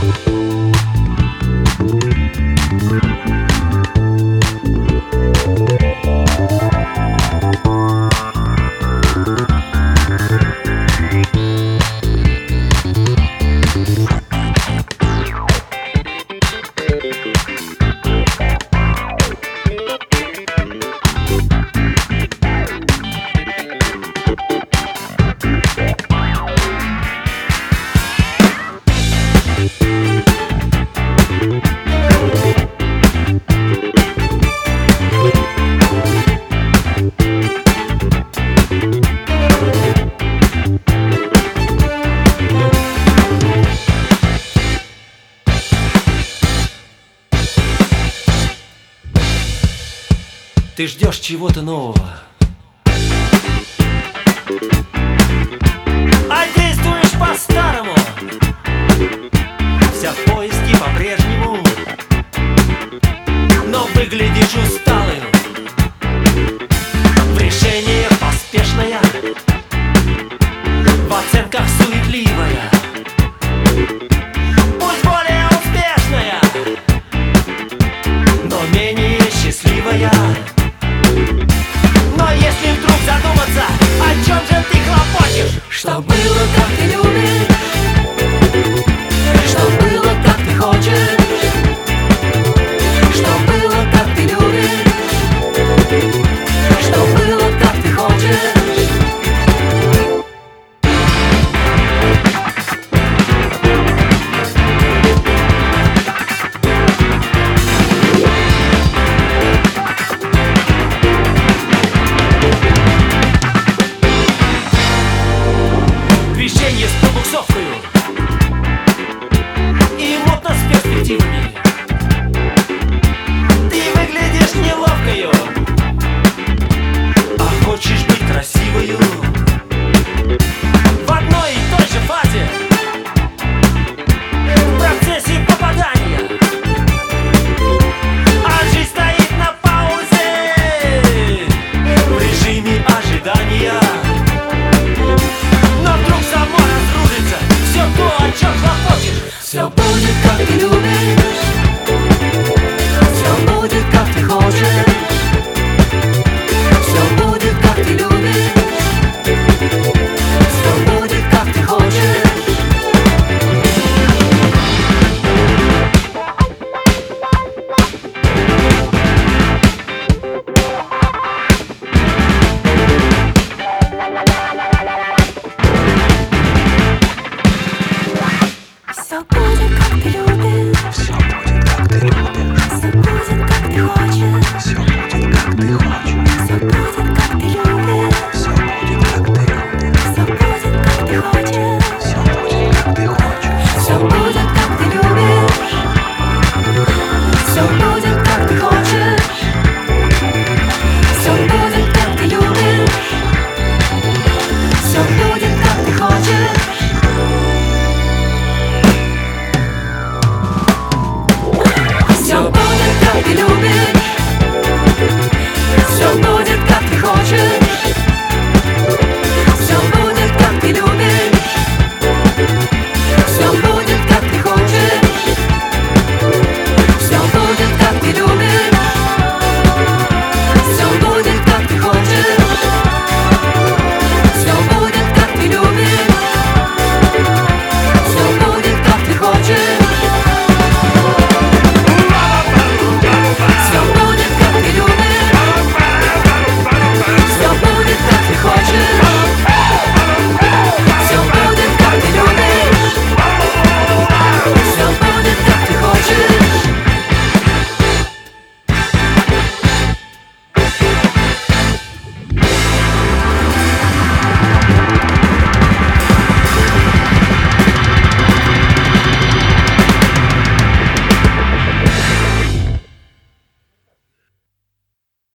Ты ждешь чего-то нового, а действуешь по-старому. Вся в поиске по-прежнему, но выглядишь усталым. В решениях поспешная, в оценках суетливая. Пусть более успешная, но менее счастливая. Но если вдруг задуматься, о чем же ты хлопочешь? Что было, как ты любишь, что было, как ты хочешь, что было, как ты любишь, что было, как ты хочешь. Вещение с пробуксовкою и модно с перспективами. Ты выглядишь неловкою, а хочешь быть красивою. В одной и той же фазе, в процессе попадания, а жизнь стоит на паузе, в режиме ожидания. Все будет, как ты любишь,